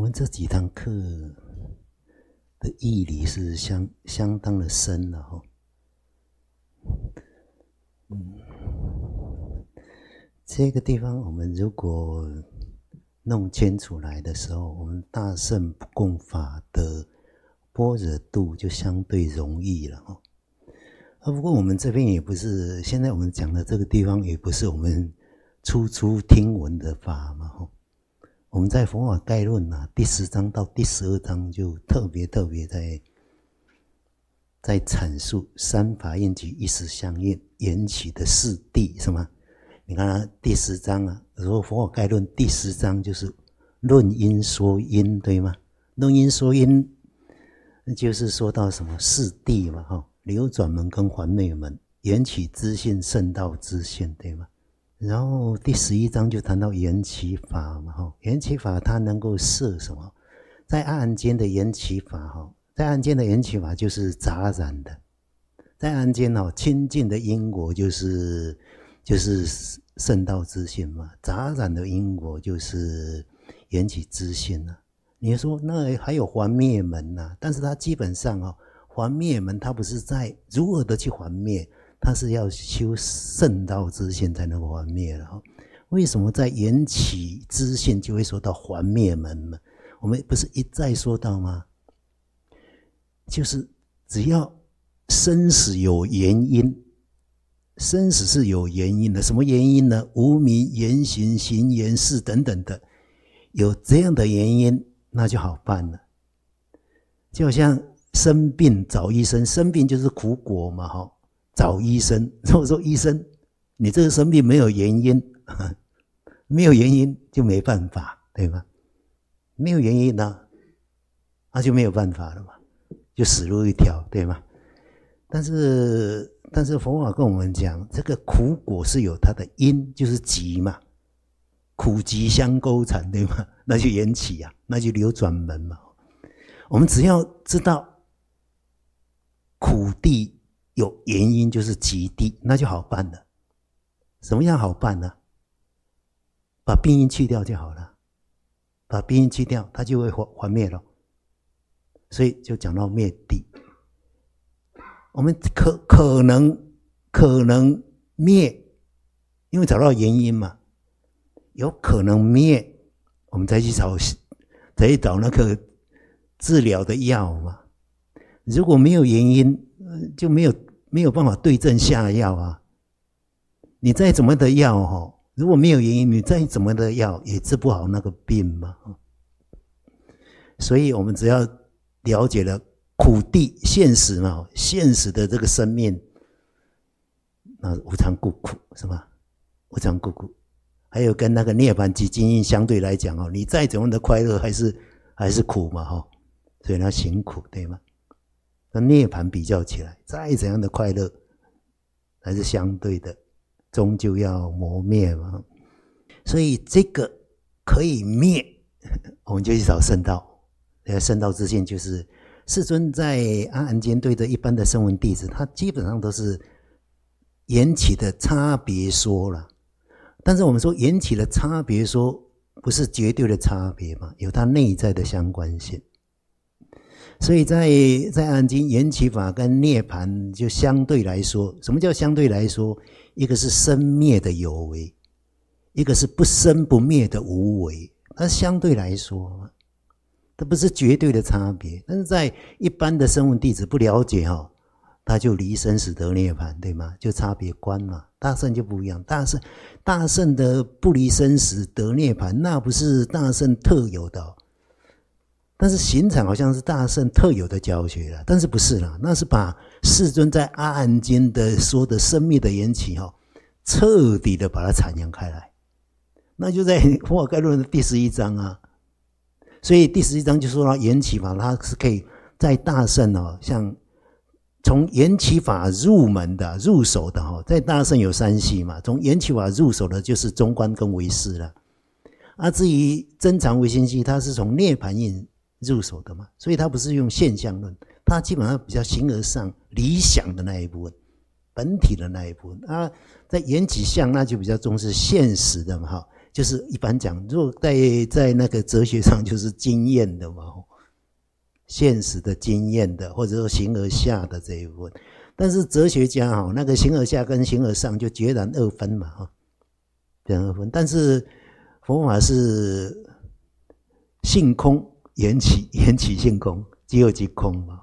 们这几堂课的义理是相当的深了哈。这个地方我们如果弄清楚来的时候，我们大乘共法的般若度就相对容易了哈。不过我们这边也不是，现在我们讲的这个地方也不是我们初听闻的法嘛哈。我们在佛法概论第10章到第12章就特别在阐述三法印及一时相应缘起的四谛是吗？你看第10章说佛法概论第10章就是论因说因，对吗？论因说因就是说到什么四谛嘛流转门跟还灭门，缘起知性圣道知性，对吗？然后第11章就谈到缘起法嘛缘起法它能够摄什么？在阿含经的缘起法在阿含经的缘起法就是杂染的，在阿含经清净的因果就是圣道知性嘛，杂染的因果就是缘起知性你说那还有还灭门但是它基本上还灭门它不是在如何的去还灭，它是要修圣道知性才能够还灭了为什么在缘起知性就会说到还灭门呢？我们不是一再说到吗？就是只要生死有原因，生死是有原因的，什么原因呢？无明、言行、行缘事等等的，有这样的原因那就好办了。就好像生病找医生，生病就是苦果嘛找医生，我说医生你这个生病没有原因没有原因就没办法，对吗？没有原因那就没有办法了嘛，就死路一条，对吗？但是佛法跟我们讲，这个苦果是有它的因，就是集嘛，苦集相勾缠，对吗？那就缘起那就流转门嘛。我们只要知道苦地有原因，就是集地，那就好办了。什么样好办呢？把病因去掉就好了，把病因去掉，它就会还灭了。所以就讲到灭地，我们可能灭，因为找到原因嘛，有可能灭，我们再去找那个治疗的药嘛。如果没有原因，就没有办法对症下药你再怎么的药如果没有原因，你再怎么的药也治不好那个病嘛。所以我们只要了解了苦地现实嘛，现实的这个生命，那无常故苦是吧？无常故苦，还有跟那个涅槃及精印相对来讲你再怎么的快乐还是苦嘛所以它行苦，对吗？跟涅槃比较起来，再怎样的快乐还是相对的，终究要磨灭嘛。所以这个可以灭，我们就去找圣道。圣道知性就是世尊在阿含经对着一般的声闻弟子，他基本上都是缘起的差别说了。但是我们说缘起的差别说不是绝对的差别嘛，有它内在的相关性。所以在阿含经缘起法跟涅槃就相对来说，什么叫相对来说？一个是生灭的有为，一个是不生不灭的无为，它相对来说它不是绝对的差别。但是在一般的声闻弟子不了解他就离生死得涅槃，对吗？就差别观嘛。大乘就不一样，大乘的不离生死得涅槃，那不是大乘特有的但是行场好像是大乘特有的教学了，但是不是啦，那是把世尊在阿含经的说的生命的缘起彻底的把它阐扬开来，那就在佛法概论的第11章所以第11章就说到缘起法，它是可以在大乘像从缘起法入门的入手的在大乘有3系嘛，从缘起法入手的就是中观跟唯识了至于真常唯心系，它是从涅槃印入手的嘛，所以它不是用现象论，它基本上比较形而上理想的那一部分，本体的那一部分在缘起相那就比较重视现实的嘛就是一般讲，如果在那个哲学上就是经验的嘛，现实的经验的，或者说形而下的这一部分。但是哲学家那个形而下跟形而上就截然二分嘛，截然二分。但是佛法是性空缘起，缘起性空，即有即空嘛。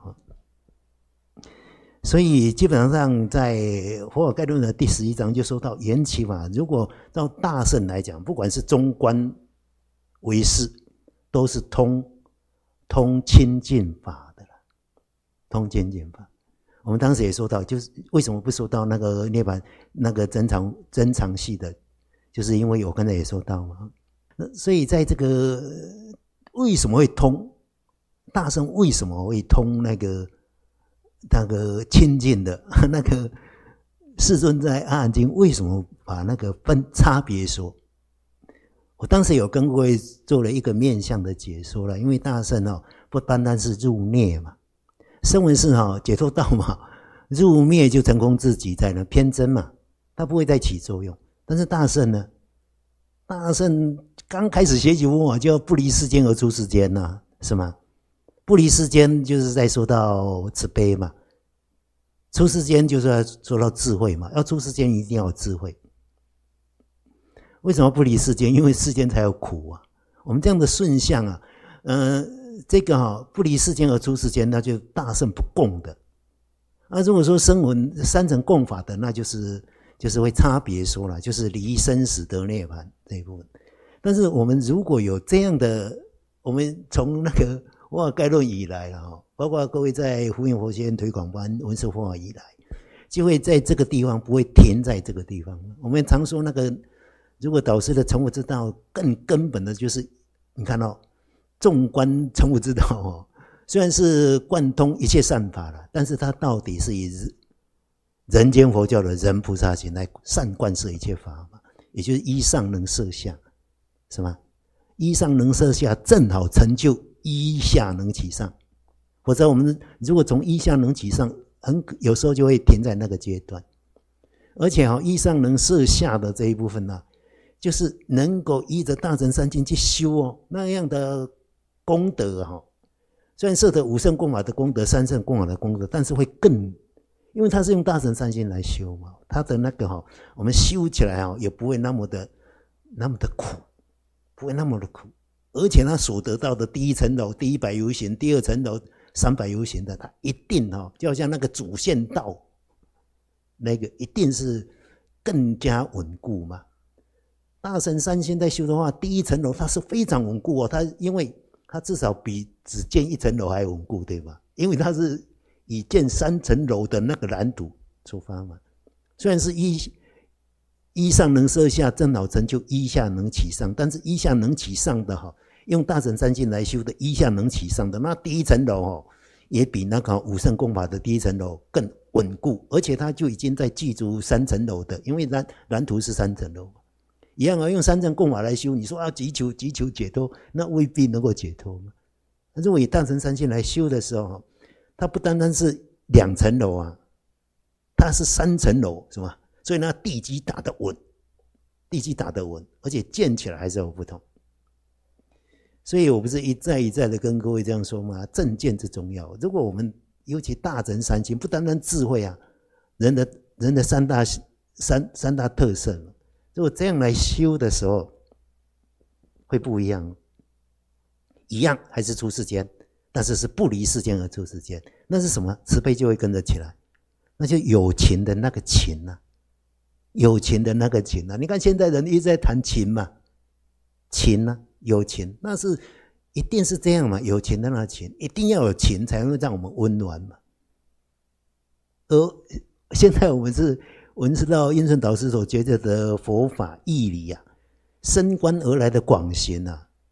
所以基本上在佛法概论的第11章就说到缘起法，如果到大乘来讲，不管是中观唯识，都是通清净法的啦，通清净法。我们当时也说到，就是为什么不说到那个涅槃那个增长系的，就是因为我刚才也说到嘛。所以在这个为什么会通大乘，为什么会通那个清净的那个世尊在阿含经为什么把那个差别说？我当时有跟各位做了一个面向的解说了，因为大乘不单单是入涅嘛，声闻是解脱道嘛，入灭就成功自己在那偏真嘛，它不会再起作用。但是大乘呢，大乘刚开始学习佛法就要不离世间而出世间呐，是吗？不离世间就是在说到慈悲嘛，出世间就是要说到智慧嘛，要出世间一定要有智慧。为什么不离世间？因为世间才有苦啊。我们这样的顺向啊，这个不离世间而出世间，那就大乘不共的。如果说声闻三乘共法的，那就是会差别说了，就是离生死得涅槃这一部分。但是我们如果有这样的，我们从那个佛法概论以来了，包括各位在福音佛学院推广班闻说佛法以来，就会在这个地方不会停在这个地方。我们常说那个，如果导师的成佛之道更根本的就是，你看纵观成佛之道虽然是贯通一切善法了，但是它到底是以人间佛教的人菩萨行来善贯摄一切法嘛，也就是依上能摄下，是吗？依上能摄下，正好成就依下能起上。否则我们如果从依下能起上，有时候就会停在那个阶段。而且依上能摄下的这一部分呢，就是能够依着大乘三经去修那样的功德虽然摄得五乘共法的功德、三乘共法的功德，但是会更，因为它是用大乘三经来修嘛，它的那个我们修起来也不会那么的苦，不会那么的苦。而且他所得到的第一层楼、第100由行、第2层楼300由行的，他一定就好像那个主线道，那个一定是更加稳固嘛。大乘三经在修的话，第一层楼它是非常稳固它因为它至少比只建1层楼还稳固，对吧？因为它是以建3层楼的那个蓝图出发嘛。虽然是依上能摄下，正好成就依下能起上，但是依下能起上的用大乘三经来修的依下能起上的，那第一层楼也比那个五乘共法的第一层楼更稳固，而且它就已经在记住3层楼的，因为蓝图是3层楼一样用3乘共法来修，你说要急求解脱，那未必能够解脱嘛。但是我以大乘三经来修的时候，它不单单是2层楼它是3层楼，是吧？所以那地基打得稳，而且建起来还是有不同。所以我不是一再的跟各位这样说吗？正见之重要。如果我们尤其大乘三经，不单单智慧人的三大特色，如果这样来修的时候，会不一样。一样还是出世间，但是是不离世间而出世间。那是什么？慈悲就会跟着起来，那就有情的那个情有情的那个情你看现在人一直在谈情嘛，情有情，那是一定是这样嘛，有情的那情，一定要有情才会让我们温暖嘛。而现在我们是到印顺导师所觉得的佛法义理升观而来的广行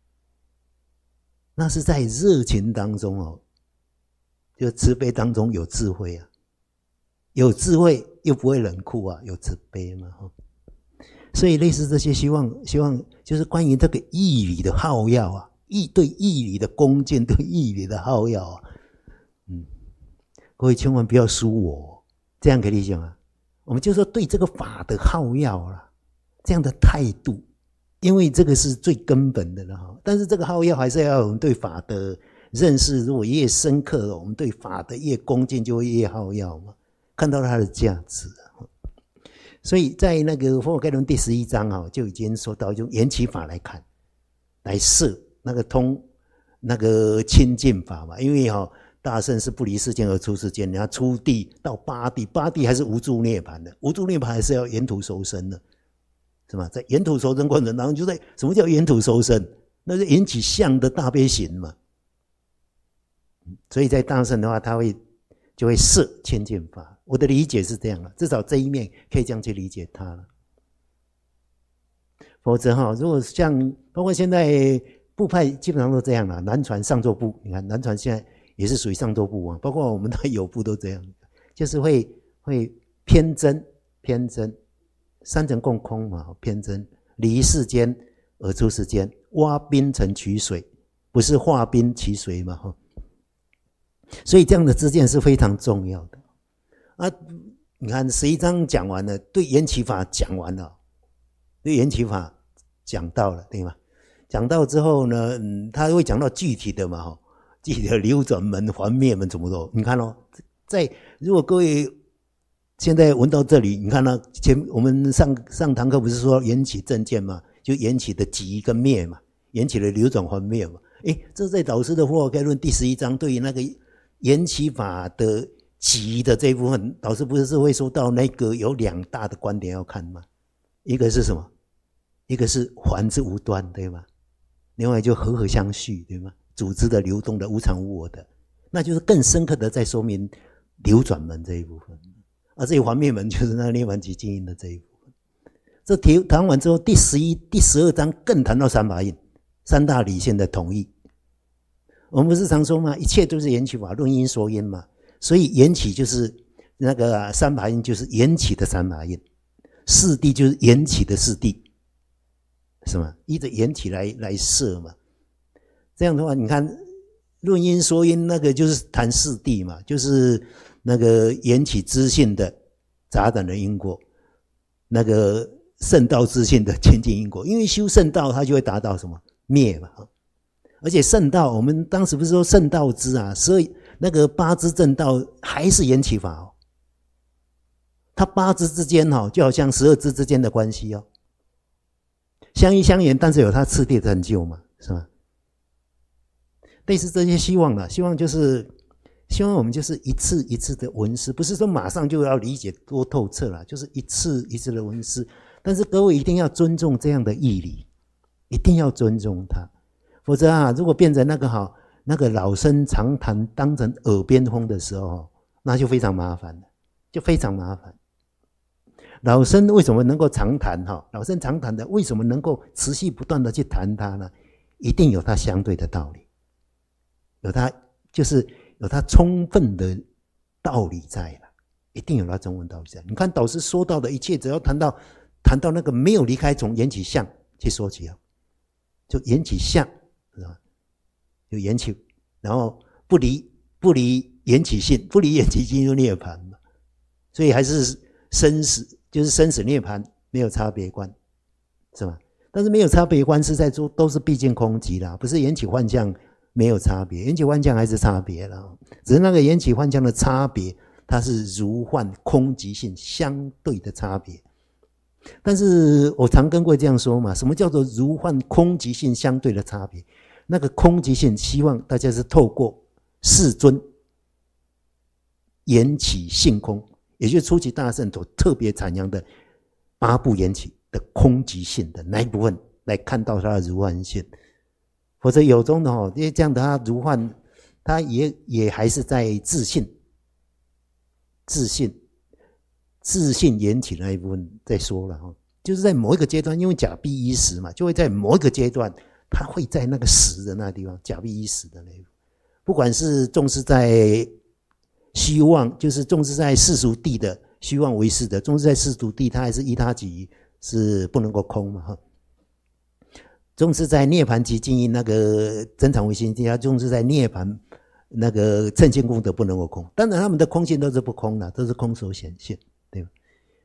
那是在热情当中就慈悲当中有智慧有智慧又不会冷酷有慈悲嘛所以类似这些希望就是关于这个义理的好要对义理的恭敬，对义理的好要各位千万不要输我，这样可以理解吗？我们就说对这个法的好要这样的态度因为这个是最根本的了哈。但是这个好药还是要我们对法的认识，如果越深刻，我们对法的越恭敬，就会越好药嘛，看到它的价值。所以在那个《佛法概论》第11章就已经说到，用缘起法来看，来摄那个通那个清净法嘛。因为大圣是不离世间而出世间，然后出地到八地，八地还是无住涅槃的，无住涅槃还是要沿途受生的，是吧？在沿途受生过程当中，就在什么叫沿途受生？那是缘起相的大悲行嘛。所以在大圣的话，他就会摄清净法。我的理解是这样了，至少这一面可以这样去理解它了。否则如果像包括现在部派基本上都这样了，南传上座部，你看南传现在也是属于上座部啊，包括我们的有部都这样，就是会偏真，三乘共空嘛，偏真离世间而出世间，挖冰成取水，不是化冰取水嘛。所以这样的知见是非常重要的啊！你看11章讲完了，对缘起法讲完了，对缘起法讲到了，对吗？讲到之后呢，他会讲到具体的嘛，具体的流转门、还灭门怎么做？你看如果各位现在闻到这里，你看我们上堂课不是说缘起正见嘛，就缘起的集跟灭嘛，缘起的流转还灭嘛。这在导师的《佛法概论》第11章对于那个缘起法的集的这一部分，导师不是会说到那个有两大的观点要看吗？一个是什么？一个是还之无端，对吗？另外就和相续，对吗？组织的流动的无常无我的，那就是更深刻的在说明流转门这一部分。这一还灭门就是那涅槃极静因的这一部分。这谈完之后，第12章更谈到三法印，三大理性的统一。我们不是常说吗？一切都是缘起法，论因说因嘛。所以缘起就是那个三法印，就是缘起的三法印；四谛就是缘起的四谛，是吗？依着缘起来摄嘛。这样的话，你看论因说因，那个就是谈四谛嘛，就是那个缘起知性的杂染的因果，那个圣道知性的清净因果。因为修圣道，它就会达到什么灭嘛。而且圣道，我们当时不是说圣道支啊，所以那个八支正道还是缘起法它八支之间就好像12支之间的关系相依相缘，但是有它次第的成就嘛，是吧？类似这些希望希望就是希望我们就是一次一次的闻思，不是说马上就要理解多透彻了，就是一次一次的闻思。但是各位一定要尊重这样的义理，一定要尊重它。否则如果变成那个老生常谈当成耳边风的时候，那就非常麻烦了，就非常麻烦。老生为什么能够常谈老生常谈的为什么能够持续不断的去谈它呢？一定有它相对的道理，有它充分的道理在了，一定有它充分道理在。你看导师说到的一切，只要谈到那个没有离开从缘起相去说起就缘起相，是吧？就缘起，然后不离缘起性，不离缘起性就涅槃嘛。所以还是生死，就是生死涅槃没有差别观，是吧？但是没有差别观是在说都是毕竟空寂啦，不是缘起幻象没有差别，缘起幻象还是差别啦，只是那个缘起幻象的差别，它是如幻空寂性相对的差别。但是我常跟各位这样说嘛，什么叫做如幻空寂性相对的差别？那个空寂性希望大家是透过世尊缘起性空，也就是初期大圣所特别阐扬的八部缘起的空寂性的那一部分来看到它的如幻性。否则有中的因为这样的它如幻，它也还是在自信缘起那一部分再说了就是在某一个阶段，因为假必依时嘛，就会在某一个阶段，它会在那个时的那个地方，假必依时的那一部分，不管是重视在虚妄，就是重视在世俗谛的虚妄为事的，重视在世俗谛，它还是依他即是不能够空嘛重视在涅槃极静因那个真常唯心地，它重视在涅槃那个称性功德不能够空。当然他们的空性都是不空的，都是空所显现，对吧？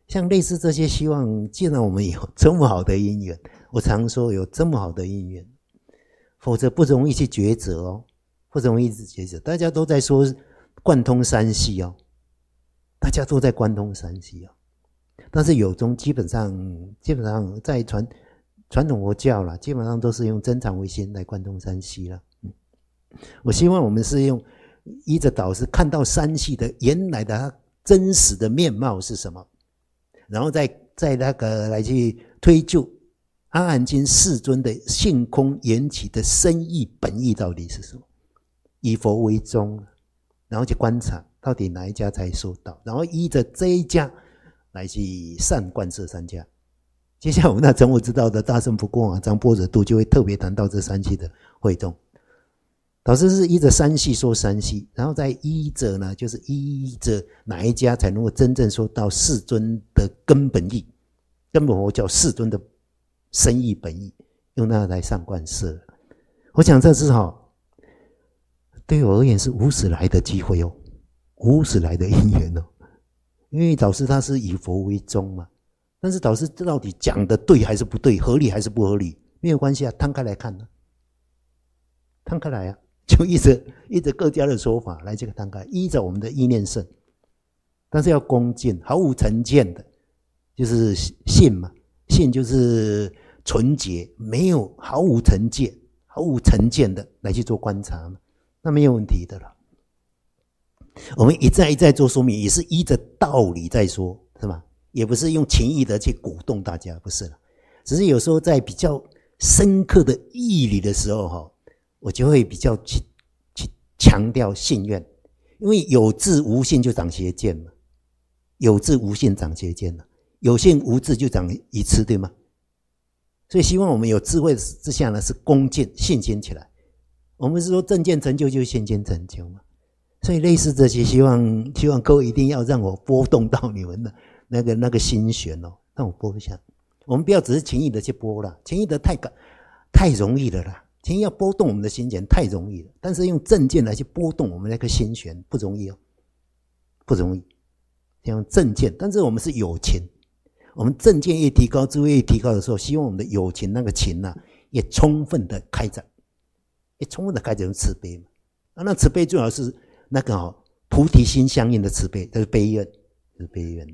像类似这些希望，既然我们有这么好的因缘，我常说有这么好的因缘，否则不容易去抉择哦，不容易去抉择。大家都在说贯通三系哦，大家都在贯通三系哦，但是有中基本上在传统佛教啦，基本上都是用真常唯心来贯通三系啦。我希望我们是用依着导师看到三系的原来的它真实的面貌是什么，然后再那个来去推究阿含经世尊的性空缘起的深意本意到底是什么，以佛为宗，然后去观察到底哪一家才收到，然后依着这一家来去善贯摄三家。接下来我们那真我知道的大乘不共啊张般若度就会特别谈到这三系的会动。导师是依着三系说三系，然后再依着呢，就是依着哪一家才能够真正说到世尊的根本意，根本佛教世尊的深意本意，用那来上观摄。我想这是对我而言是无始来的机会哦，无始来的因缘哦。因为导师他是以佛为宗嘛，但是导师到底讲的对还是不对，合理还是不合理，没有关系啊，摊开来看呢，摊开来啊。就依着各家的说法来这个摊开，依着我们的意念圣，但是要恭敬，毫无成见的，就是信嘛，信就是纯洁，没有毫无成见的来去做观察嘛，那没有问题的了。我们一再做说明，也是依着道理在说，是吧？也不是用情义的去鼓动大家，不是了，只是有时候在比较深刻的义理的时候我就会比较去强调信愿，因为有智无信就长邪见嘛，有智无信长邪见了，有信无智就长愚痴，对吗？所以希望我们有智慧之下呢，是恭敬信心起来。我们是说正见成就就是信心成就嘛，所以类似这些，希望各位一定要让我波动到你们的那个心弦哦，让我波一下。我们不要只是情义的去波了，情义的太容易了啦。情义要波动我们的心弦太容易了，但是用正见来去波动我们那个心弦不容易哦，不容易。用正见，但是我们是有情，我们正见越提高，智慧越提高的时候，希望我们的有情那个情也充分的开展，也充分的开展慈悲嘛。那慈悲最好是那个菩提心相应的慈悲，就是悲愿，就是悲愿。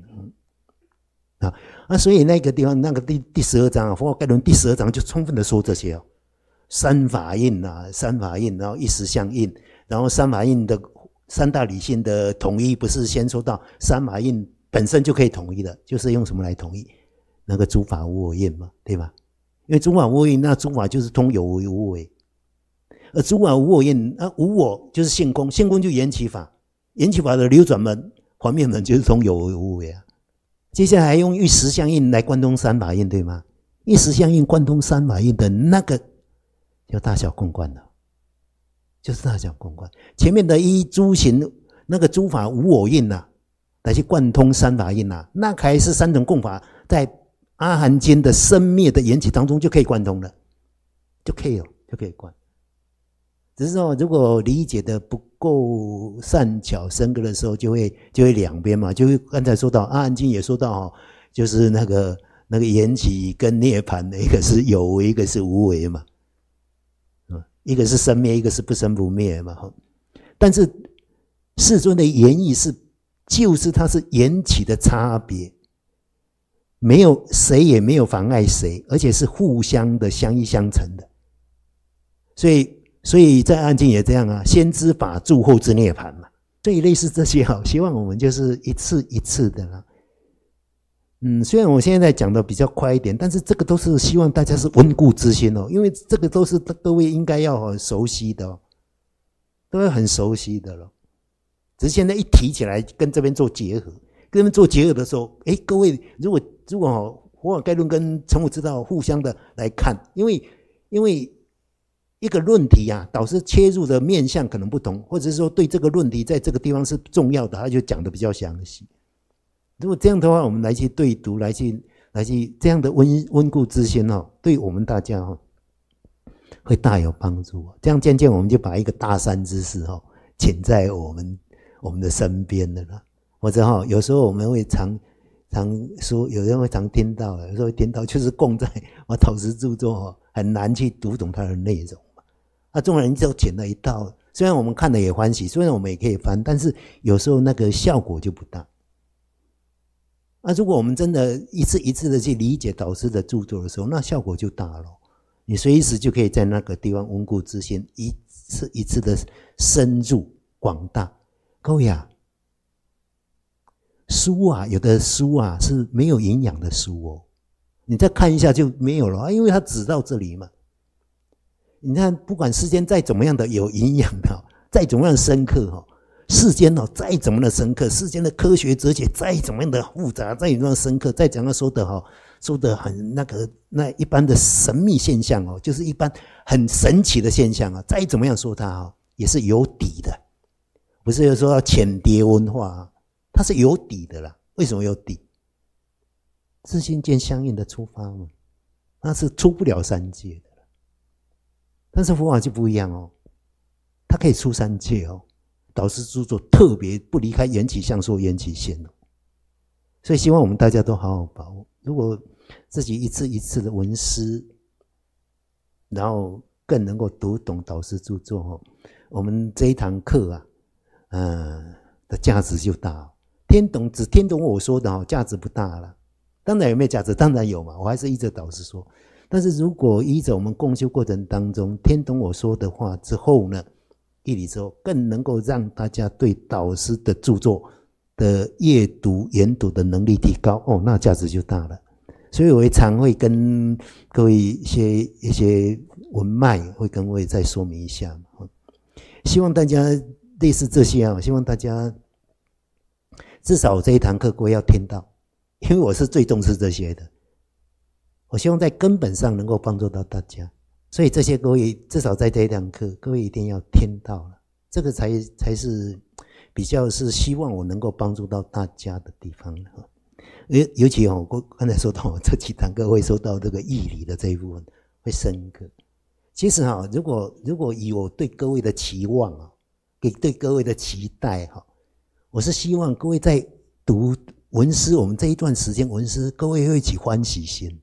所以那个地方那个第12章佛法概论第12章就充分的说这些哦。三法印，然后一时相应，然后三法印的三大理性的统一，不是先说到三法印本身就可以统一的，就是用什么来统一？那个诸法无我印嘛，对吧？因为诸法无我印，那诸法就是通有为无为，而诸法无我印，无我就是性空，性空就缘起法，缘起法的流转门、环灭门就是通有为无为啊。接下来还用一时相应来贯通三法印，对吗？一时相应贯通三法印的那个就大小共观了，就是大小共观。前面的依诸行那个诸法无我印来去贯通三法印那还是三种共法，在阿含经的生灭的缘起当中就可以贯通了，就可以贯。只是说如果理解的不够善巧深刻的时候，就会两边嘛，就会刚才说到阿含经也说到就是那个缘起跟涅槃的一个是有为，一个是无为嘛。一个是生灭，一个是不生不灭嘛。但是世尊的言意就是它是缘起的差别，没有谁也没有妨碍谁，而且是互相的相依相成的。所以在阿含经也这样先知法住，后知涅槃嘛。所以类似这些希望我们就是一次一次的啦。虽然我现在讲的比较快一点，但是这个都是希望大家是温故知新因为这个都是各位应该要熟悉的都会很熟悉的了。只是现在一提起来跟这边做结合，跟这边做结合的时候，各位如果佛法概论跟成佛之道互相的来看，因为一个论题导师切入的面向可能不同，或者是说对这个论题在这个地方是重要的，他就讲的比较详细。如果这样的话，我们来去对读，来去这样的温故知新对我们大家会大有帮助。这样渐渐我们就把一个大善知识请在我们的身边的了。或者有时候我们会常常说，有人会常听到，有时候会听到，就是供在导师著作很难去读懂它的内容嘛。中国人就捡了一道，虽然我们看了也欢喜，虽然我们也可以翻，但是有时候那个效果就不大。如果我们真的一次一次的去理解导师的著作的时候，那效果就大了。你随时就可以在那个地方温故知新，一次一次的深入广大。各位啊，书啊，有的书啊是没有营养的书哦，你再看一下就没有了，因为它只到这里嘛。你看，不管世间再怎么样的有营养的，再怎么样的深刻，世间再怎么样的深刻，世间的科学哲学再怎么样的复杂，再怎么样的深刻，再怎么样说的很那一般的神秘现象就是一般很神奇的现象再怎么样说它也是有底的，不是有说要浅碟文化它是有底的啦。为什么有底？自性见相应的出发嘛，那是出不了三界的。但是佛法就不一样它可以出三界导师著作特别不离开缘起相说缘起现所以希望我们大家都好好把握。如果自己一次一次的闻思，然后更能够读懂导师著作我们这一堂课的价值就大。只听懂我说的价值不大了。当然有没有价值？当然有嘛，我还是依着导师说。但是如果依着我们共修过程当中听懂我说的话之后呢，义理之后，更能够让大家对导师的著作的阅读研读的能力提高那价值就大了。所以我也常会跟各位一些文脉会跟各位再说明一下希望大家类似这些希望大家至少这一堂课各位要听到，因为我是最重视这些的。我希望在根本上能够帮助到大家，所以这些各位至少在这一堂课各位一定要听到了，这个才是比较是希望我能够帮助到大家的地方尤其我刚才说到这几堂课会说到这个义理的这一部分会深刻。其实如果以我对各位的期望对各位的期待我是希望各位在读文思，我们这一段时间文思各位会起欢喜心。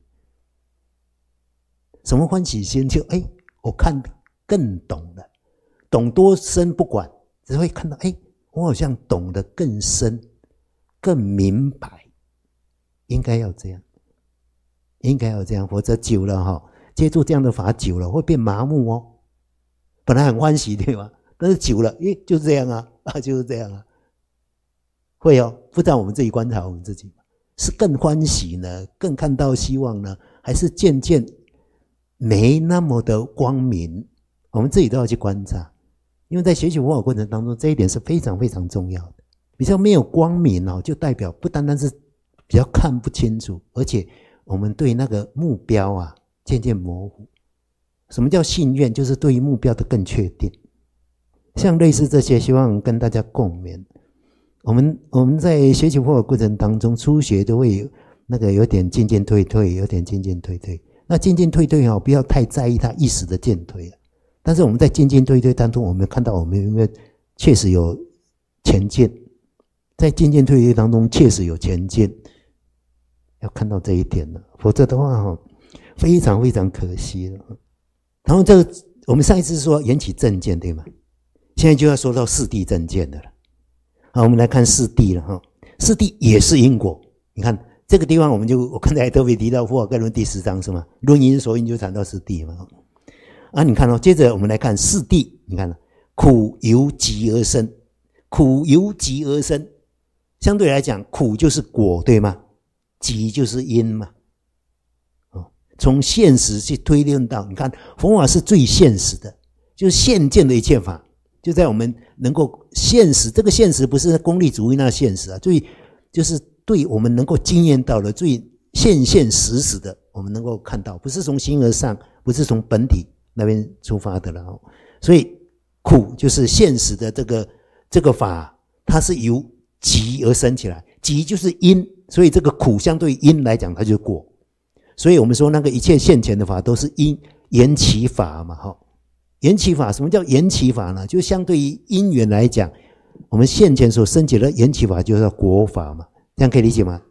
什么欢喜心？就我看更懂了，懂多深不管，只会看到我好像懂得更深更明白，应该要这样，否则久了接触这样的法久了会变麻木本来很欢喜对吗？但是久了就是这样就是这样会不知道我们自己观察我们自己是更欢喜呢，更看到希望呢，还是渐渐没那么的光明？我们自己都要去观察，因为在学习佛法过程当中，这一点是非常非常重要的。比较没有光明就代表不单单是比较看不清楚，而且我们对那个目标渐渐模糊。什么叫信愿？就是对于目标的更确定。像类似这些，希望跟大家共勉。我们在学习佛法过程当中，初学都会有点进进退退，有点进进退退。那进进退退不要太在意它一时的进退但是我们在进进退退当中，我们看到我们有没有确实有前进？在进进退退当中确实有前进，要看到这一点了，否则的话非常非常可惜了。然后我们上一次说缘起正见对吗？现在就要说到四谛正见的了。好，我们来看四谛了四谛也是因果。你看这个地方我刚才特别提到佛法概论第10章是吗？论因所因就谈到四谛嘛你看接着我们来看四谛。你看苦由集而生，苦由集而生，相对来讲苦就是果对吗？集就是因嘛从现实去推论到，你看佛法是最现实的，就是现见的一切法就在我们能够现实，这个现实不是功利主义那现实就是对我们能够经验到的最现实的，我们能够看到，不是从形而上，不是从本体那边出发的了所以苦就是现实的这个法，它是由集而生起来，集就是因，所以这个苦相对因来讲它就是果。所以我们说那个一切现前的法都是因缘起法嘛缘起法，什么叫缘起法呢？就相对于因缘来讲，我们现前所生起的缘起法就是果法嘛，这样可以理解吗？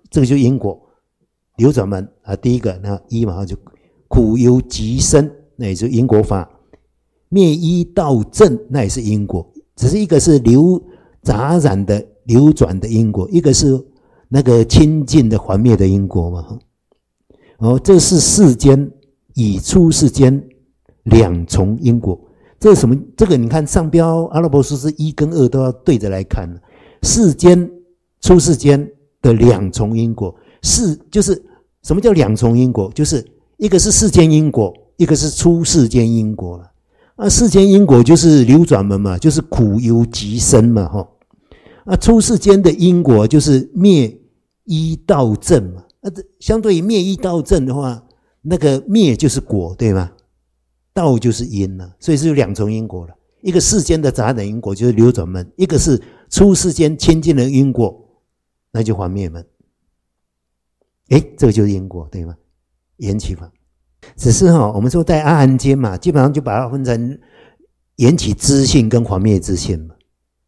这个就是因果流转门啊。第一个那一嘛就苦由极深，那也是因果法。灭一道正，那也是因果，只是一个是杂染的流转的因果，一个是那个清净的还灭的因果嘛。这是世间以出世间两重因果。这是什么？这个你看上标阿拉伯数字1跟2都要对着来看。世间出世间的两重因果，就是什么叫两重因果？就是一个是世间因果，一个是出世间因果了。世间因果就是流转门嘛，就是苦由极深嘛。出世间的因果就是灭一道正嘛。相对于灭一道正的话，那个灭就是果，对吗？道就是因了，所以是有两重因果了。一个世间的杂染因果就是流转门，一个是出世间清净的因果，那就还灭门。这个就是因果，对吗？缘起法。只是我们说在阿含经嘛，基本上就把它分成缘起知性跟还灭知性嘛，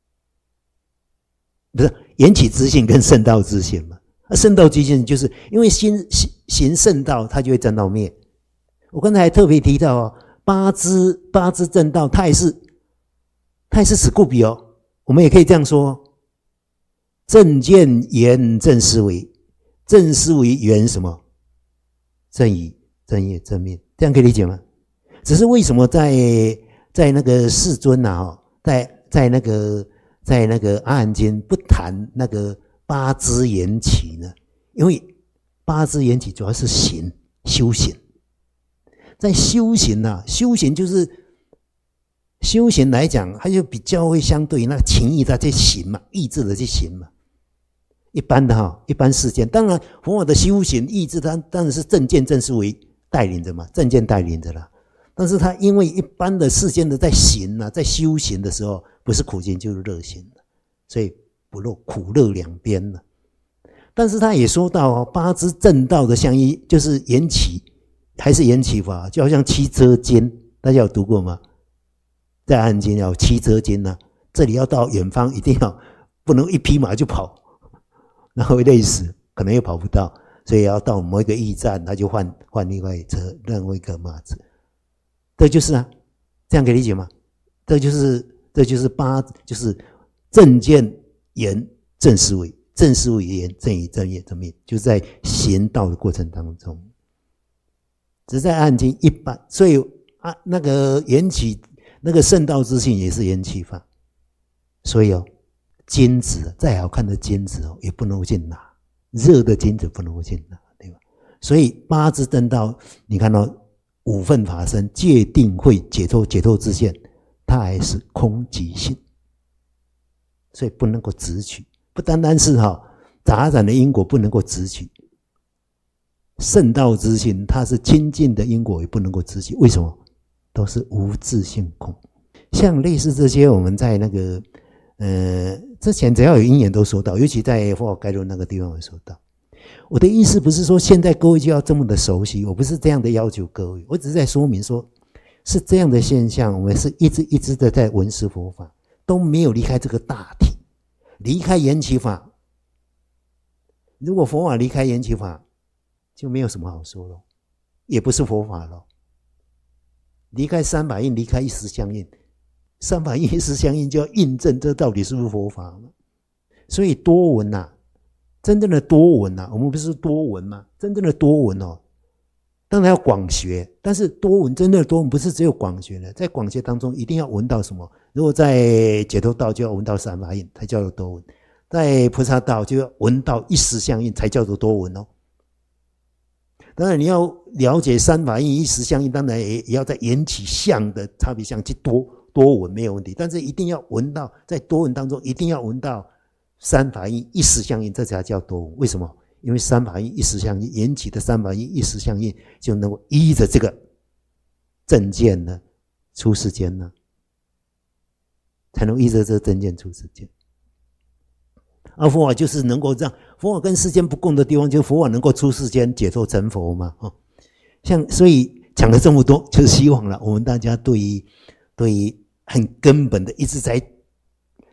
不是缘起知性跟圣道知性嘛。圣道知性就是因为行圣道，它就会证到灭。我刚才还特别提到八支正道，它也是此故彼我们也可以这样说：正见言正思维，正思维言什么？正义、正业、正面，这样可以理解吗？只是为什么在那个世尊在那个阿含经不谈那个八支缘起呢？因为八支缘起主要是修行，在修行修行就是修行来讲，它就比较会相对于那个情意在这行嘛，意志的这行嘛。一般世间，当然佛法的修行意志，它当然是正见正思维带领着嘛，正见带领着啦。但是它因为一般的世间的在行在修行的时候，不是苦行就是乐行，所以不落苦乐两边了。但是他也说到八支正道的相依，就是缘起，还是缘起法，就好像七遮间，大家有读过吗？在阿含经要七遮间这里要到远方，一定要不能一匹马就跑，然后会累死，可能又跑不到，所以要到某一个驿站，他就换另外一车，另外一个马子。这就是这样可以理解吗？这就是就是正见言正思维，正思维言正义正业正命，就是在行道的过程当中。只是在阿含经一般，所以那个缘起那个圣道之性也是缘起法，所以金子再好看的金子也不能够去拿，热的金子不能够去拿，对吧？所以八支正道，你看到五分法身、戒定慧、解脱之见，它还是空即性，所以不能够直取。不单单是杂染的因果不能够直取，圣道之性它是清净的因果也不能够直取。为什么？都是无自性空。像类似这些，我们在那个之前只要有因缘都说到，尤其在佛法概论那个地方会说到。我的意思不是说现在各位就要这么的熟悉，我不是这样的要求各位，我只是在说明说是这样的现象，我们是一直的在闻思佛法，都没有离开这个大体，离开缘起法。如果佛法离开缘起法，就没有什么好说了，也不是佛法了。离开三法印，离开一时相应，三法印一时相应就要印证这到底是不是佛法了。所以多闻真正的多闻我们不是多闻吗？真正的多闻当然要广学，但是多闻真正的多闻不是只有广学的，在广学当中一定要闻到什么？如果在解脱道就要闻到三法印才叫做多闻，在菩萨道就要闻到一时相应才叫做多闻当然你要了解三法印一时相应，当然也要在缘起相的差别相去多闻没有问题，但是一定要闻到，在多闻当中一定要闻到三法印一时相应，这才叫多闻。为什么？因为三法印一时相应，缘起的三法印一时相应，就能够依着这个正见呢出世间呢，才能依着这个正见出世间。而佛法就是能够让佛法跟世间不共的地方，就是佛法能够出世间解脱成佛嘛。所以讲了这么多，就是希望了我们大家对于很根本的一直在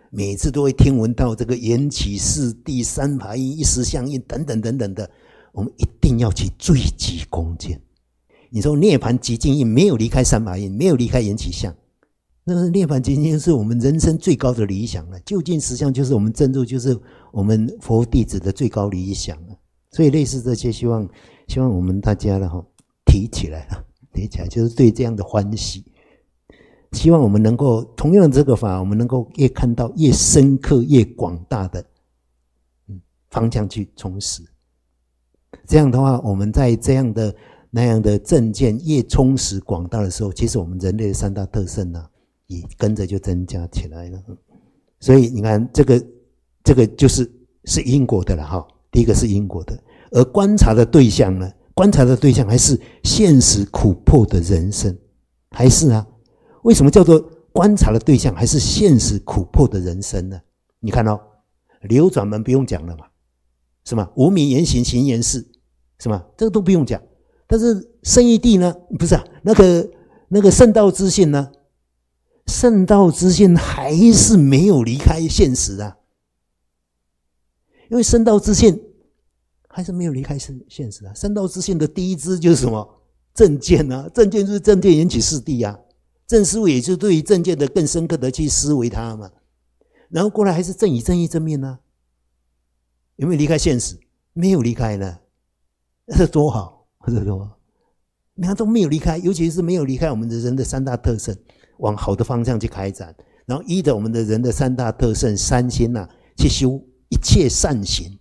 每次都会听闻到这个缘起四谛三法印一时相应等等等等的，我们一定要去最极恭敬。你说涅槃极静印没有离开三法印，没有离开缘起相，那涅槃极静印是我们人生最高的理想了。究竟实相就是我们证入，就是我们佛弟子的最高理想了。所以类似这些，希望我们大家了提起来了，提起来就是对这样的欢喜。希望我们能够同样的这个法，我们能够越看到越深刻、越广大的方向去充实。这样的话，我们在这样的那样的正见越充实广大的时候，其实我们人类的三大特胜呢，也跟着就增加起来了。所以你看，这个就是因果的了哈。第一个是因果的，而观察的对象呢，观察的对象还是现实苦迫的人生，还是啊？为什么叫做观察的对象还是现实苦迫的人生呢？你看哦，流转门不用讲了嘛，是吗？无明言行，行言事，是吗？这个都不用讲。但是圣义谛呢，不是啊，那个圣道之性呢，圣道之性还是没有离开现实啊，因为圣道之性还是没有离开现实啊。圣道之性的第一支就是什么？正见啊，正见就是正见缘起四谛啊。正思维也就是对于正见的更深刻的去思维它嘛，然后过来还是正语正义正面啊，有没有离开现实？没有离开呢，这多好，这多好！你看都没有离开，尤其是没有离开我们的人的三大特胜，往好的方向去开展，然后依着我们的人的三大特胜三心啊，去修一切善行。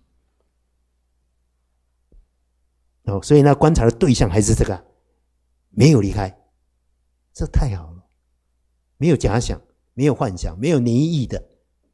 所以呢，观察的对象还是这个，没有离开，这太好了。没有假想，没有幻想，没有拟意的。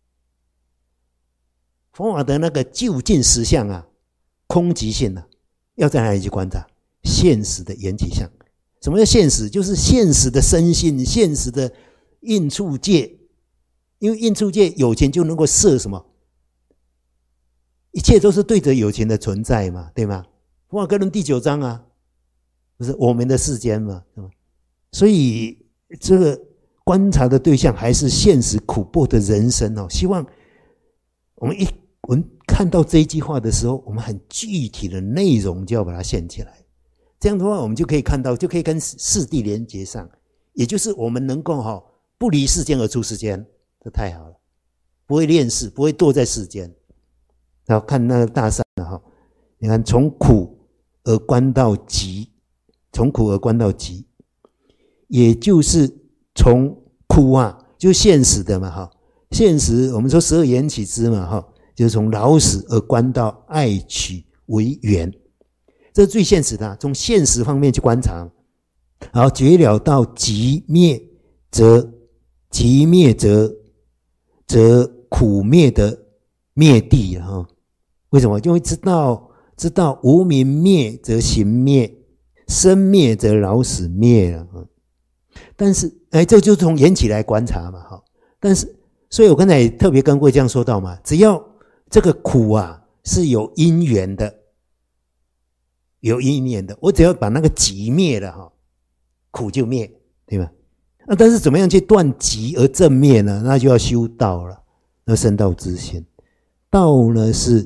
佛法的那个究竟实相啊，空寂性啊，要在哪里去观察？现实的缘起相。什么叫现实？就是现实的身心，现实的应处界。因为应处界有情就能够摄什么？一切都是对着有情的存在嘛，对吗？佛法概论第9章啊，不是我们的世间嘛，是吧？所以这个观察的对象还是现实苦迫的人生哦。希望我们看到这一句话的时候，我们很具体的内容就要把它现起来。这样的话，我们就可以看到，就可以跟四谛连接上，也就是我们能够不离世间而出世间，这太好了，不会恋世，不会堕在世间。然后看那个大善了你看从苦而观到极，从苦而观到极，也就是从苦啊，就现实的嘛现实我们说12缘起支嘛就是从老死而观到爱取为缘，这是最现实的从现实方面去观察。然后绝了到极灭，则苦灭的灭地了为什么？因为知道无明灭则行灭，生灭则老死灭了但是这就是从缘起来观察嘛但是所以我刚才也特别跟各位这样说到嘛，只要这个苦啊是有因缘的，我只要把那个集灭了苦就灭，对吧？但是怎么样去断集而正灭呢？那就要修道了，那圣道之心。道呢是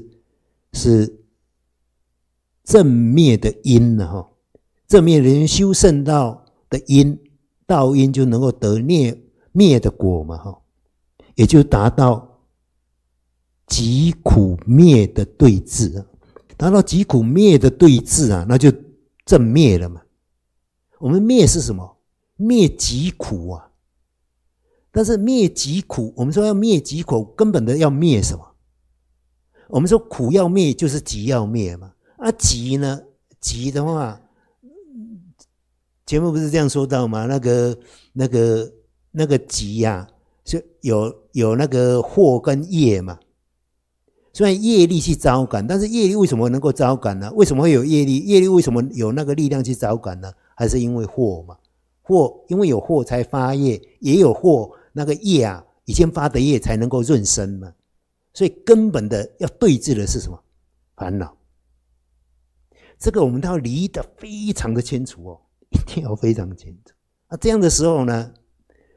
正灭的因正灭的因，修圣道的因，道因就能够得灭的果嘛也就达到集苦灭的对治达到集苦灭的对治那就正灭了嘛。我们灭是什么？灭集苦但是灭集苦，我们说要灭集苦，根本的要灭什么？我们说苦要灭，就是集要灭嘛。集呢？集的话，前面不是这样说到吗？那个集就有那个惑跟业嘛。虽然业力去招感，但是业力为什么能够招感呢？为什么会有业力？业力为什么有那个力量去招感呢？还是因为惑嘛？因为有惑才发业，也有惑那个业以前发的业才能够润生嘛。所以根本的要对治的是什么？烦恼。这个我们都要理得非常的清楚一定要非常清楚。这样的时候呢，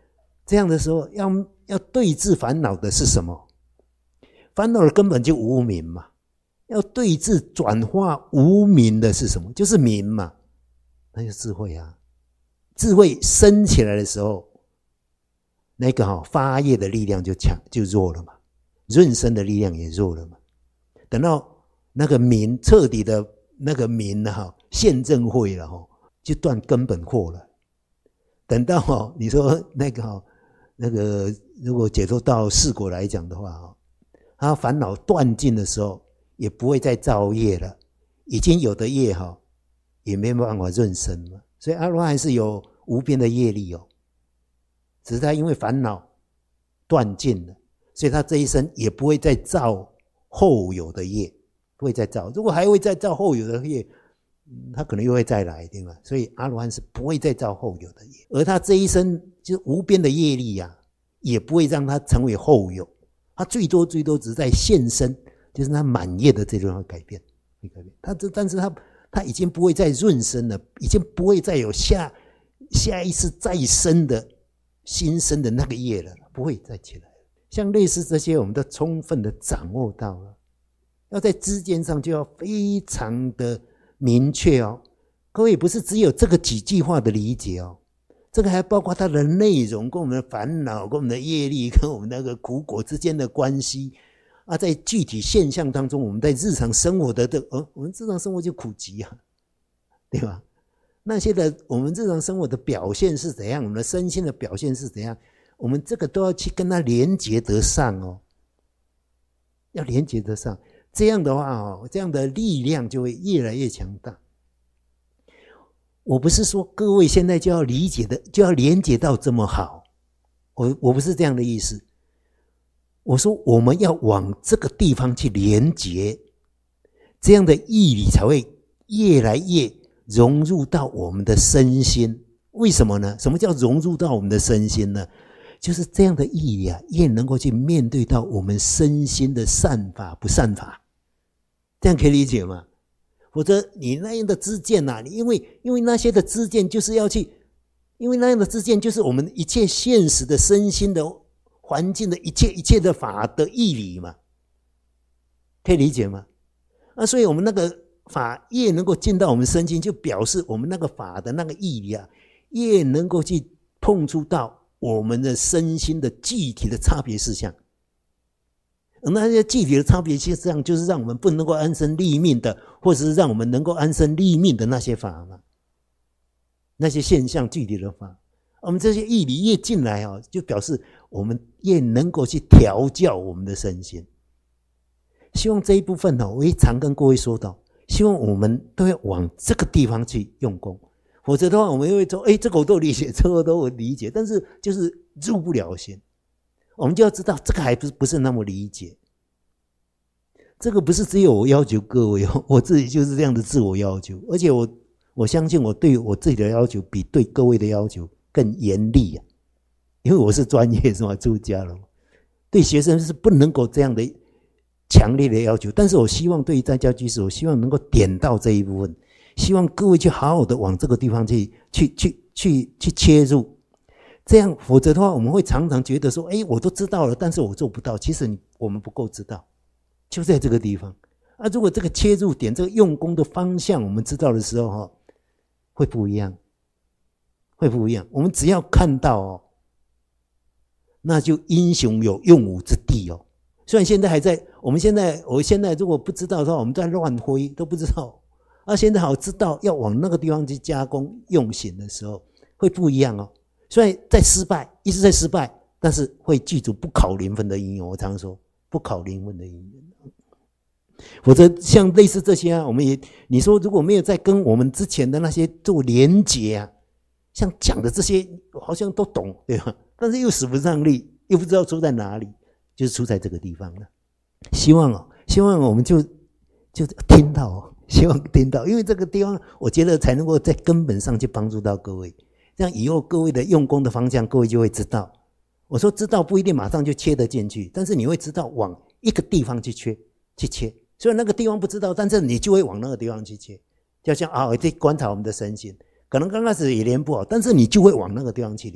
这样的时候要对治烦恼的是什么？烦恼的根本就无明嘛。要对治转化无明的是什么？就是明嘛，那就智慧啊。智慧升起来的时候，那个发业的力量就弱了嘛，润生的力量也弱了嘛。等到那个明彻底的那个明现正慧了就断根本惑了。等到你说那个如果解脱到四果来讲的话他烦恼断尽的时候，也不会再造业了，已经有的业也没办法润生了。所以阿罗汉是有无边的业力只是他因为烦恼断尽了，所以他这一生也不会再造后有的业，不会再造。如果还会再造后有的业，他可能又会再来，对吗？所以阿罗汉是不会再造后有的业，而他这一生就是无边的业力也不会让他成为后有，他最多只是在现身，就是他满业的这地方改变。但是他已经不会再润生了，已经不会再有下一次再生的新生的那个业了，不会再起来。像类似这些我们都充分的掌握到了，要在知见上就要非常的明确各位不是只有这个几句话的理解这个还包括它的内容跟我们的烦恼跟我们的业力跟我们那个苦果之间的关系在具体现象当中，我们在日常生活的我们日常生活就苦集对吧？那些的我们日常生活的表现是怎样，我们的身心的表现是怎样，我们这个都要去跟它连结得上要连结得上，这样的话这样的力量就会越来越强大。我不是说各位现在就要理解的就要连结到这么好，我不是这样的意思。我说我们要往这个地方去连结，这样的义理才会越来越融入到我们的身心。为什么呢？什么叫融入到我们的身心呢？就是这样的义理越能够去面对到我们身心的善法不善法，这样可以理解吗？否则你那样的知见因为那些的知见就是要去，因为那样的知见就是我们一切现实的身心的环境的一切的法的义理嘛，可以理解吗？所以我们那个法越能够进到我们身心，就表示我们那个法的那个义理越能够去碰触到我们的身心的具体的差别事项。而那些具体的差别事项，就是让我们不能够安身立命的，或者是让我们能够安身立命的那些法嘛，那些现象具体的法。我们这些义理越进来就表示我们越能够去调教我们的身心。希望这一部分我也常跟各位说到，希望我们都要往这个地方去用功，否则的话我们会说这个我都理解，这个我都理解，但是就是入不了心。我们就要知道这个还不是那么理解，这个不是只有我要求各位我自己就是这样的自我要求，而且我相信我对我自己的要求比对各位的要求更严厉因为我是专业是吗？出家了，对学生是不能够这样的强烈的要求，但是我希望对于在家居士，我希望能够点到这一部分，希望各位去好好的往这个地方去切入，这样否则的话我们会常常觉得说我都知道了，但是我做不到。其实我们不够知道，就在这个地方如果这个切入点这个用功的方向我们知道的时候会不一样，会不一样。我们只要看到那就英雄有用武之地虽然现在还在，我现在如果不知道的话，我们在乱挥都不知道现在好知道要往那个地方去加工用行的时候会不一样虽然在失败，一直在失败，但是会记住不考零分的因缘。我常说不考零分的因缘，否则像类似这些我们你说如果没有在跟我们之前的那些做连结像讲的这些好像都懂，对吧？但是又使不上力，又不知道出在哪里，就是出在这个地方了。希望我们就听到希望听到，因为这个地方我觉得才能够在根本上去帮助到各位，这样以后各位的用功的方向各位就会知道。我说知道不一定马上就切得进去，但是你会知道往一个地方去切，虽然那个地方不知道，但是你就会往那个地方去切。就像在观察我们的身心，可能刚开始也练不好，但是你就会往那个地方去练。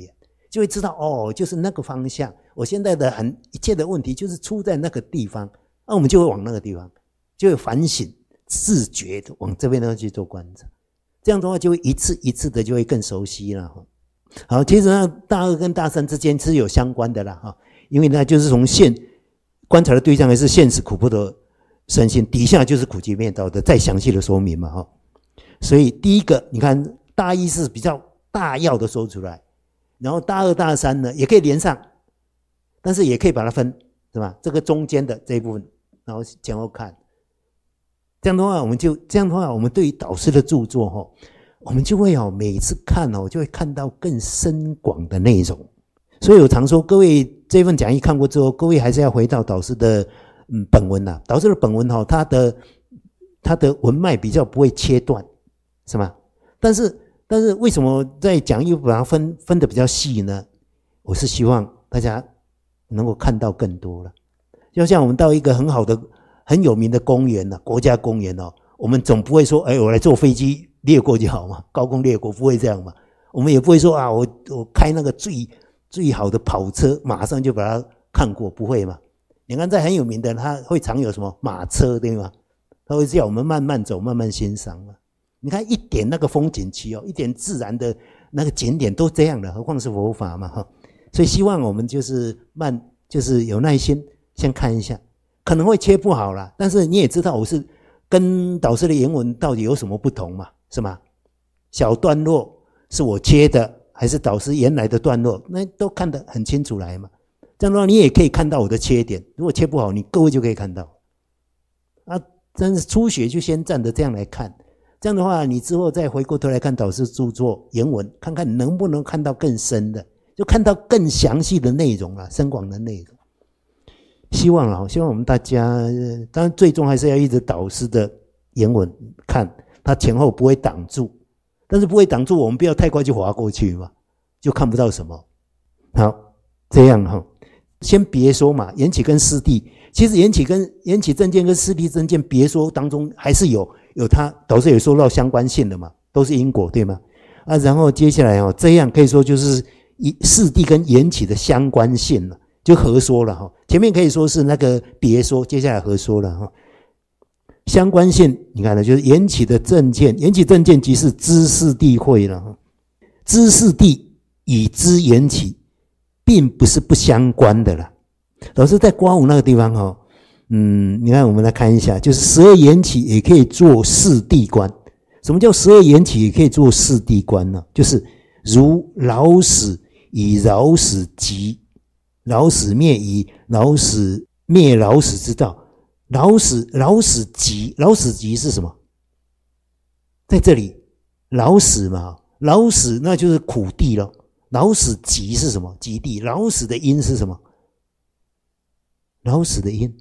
就会知道哦，就是那个方向。我现在的一切的问题就是出在那个地方，那我们就会往那个地方，就会反省、自觉的往这边呢去做观察。这样的话，就会一次一次的就会更熟悉了哈。好，其实呢，大二跟大三之间是有相关的啦哈，因为呢，就是从观察的对象还是现实苦迫的身心，底下就是苦集灭道的再详细的说明嘛哈。所以第一个，你看大一是比较大要的说出来，然后大二大三呢也可以连上，但是也可以把它分，是吧？这个中间的这一部分，然后前后看。这样的话，我们对于导师的著作哈，我们就会每次看就会看到更深广的内容。所以我常说，各位这份讲义看过之后，各位还是要回到导师的本文呐。导师的本文他的文脉比较不会切断，是吗？但是为什么在讲义把它分得比较细呢？我是希望大家能够看到更多了。就像我们到一个很好的、很有名的公园国家公园我们总不会说，我来坐飞机掠过就好嘛，高空掠过，不会这样嘛。我们也不会说我开那个最好的跑车，马上就把它看过，不会嘛。你看在很有名的，它会常有什么马车，对吗？它会叫我们慢慢走，慢慢欣赏嘛。你看一点那个风景区一点自然的那个景点都这样的，何况是佛法嘛哈。所以希望我们就是有耐心先看一下，可能会切不好啦，但是你也知道我是跟导师的原文到底有什么不同嘛，是吗？小段落是我切的，还是导师原来的段落，那都看得很清楚来嘛。这样的话你也可以看到我的缺点，如果切不好，你各位就可以看到真是初学就先站着这样来看，这样的话你之后再回过头来看导师著作原文，看看能不能看到更深的，就看到更详细的内容深广的内容。希望我们大家，当然最终还是要依着导师的原文看，他前后不会挡住，但是不会挡住我们不要太快就滑过去嘛，就看不到什么。好，这样先别说嘛，缘起跟四谛，其实缘起正见跟四谛正见别说当中还是有他导师也说到相关性的嘛，都是因果，对吗？然后接下来这样可以说就是四谛跟缘起的相关性了，就合说了前面可以说是那个别说，接下来合说了相关性，你看就是缘起的正见，缘起正见即是知四谛慧了知四谛与知缘起并不是不相关的啦。老师在刮胡那个地方你看我们来看一下，就是十二缘起也可以做四谛观。什么叫十二缘起也可以做四谛观呢？就是如老死以老死极，老死灭以老死灭老死之道。老死极，老死极是什么？在这里老死嘛，老死那就是苦地了。老死极是什么？极地。老死的因是什么？老死的因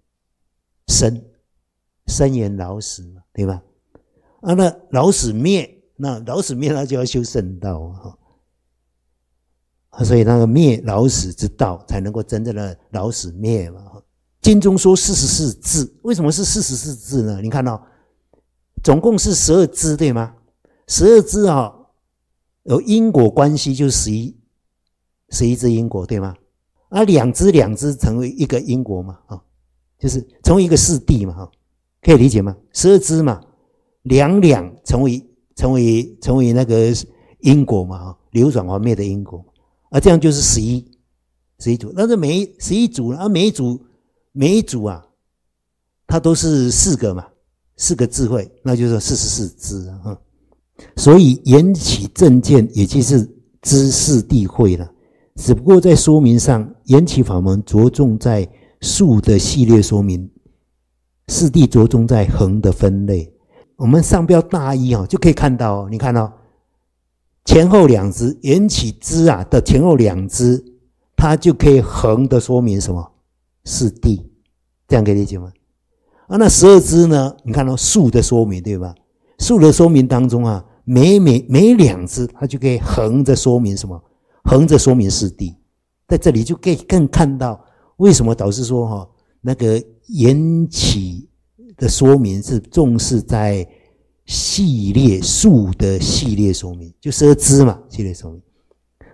生缘老死嘛，对吧？那老死灭，那就要修圣道所以那个灭老死之道才能够真正的老死灭嘛。经中说44字，为什么是44字呢？你看总共是12支，对吗？12支有因果关系，就是11支因果，对吗？两支成为一个因果嘛，就是成为一个四谛嘛，可以理解吗？12支嘛，两成为那个因果嘛，流转还灭的因果，这样就是11组。但是11组每一组它都是4个嘛，4个智慧，那就是44支所以缘起正见也就是知四谛慧了。只不过在说明上，缘起法门着重在数的系列说明，四谛着重在恒的分类。我们上标大一就可以看到你看前后两支缘起支的前后两支，它就可以恒的说明什么？四谛，这样可以理解吗？那12支呢？你看数的说明，对吧？数的说明当中每两支它就可以横着说明什么？横着说明四谛。在这里就可以更看到为什么导师说那个缘起的说明是重视在系列数的系列说明，就12支嘛，系列说明。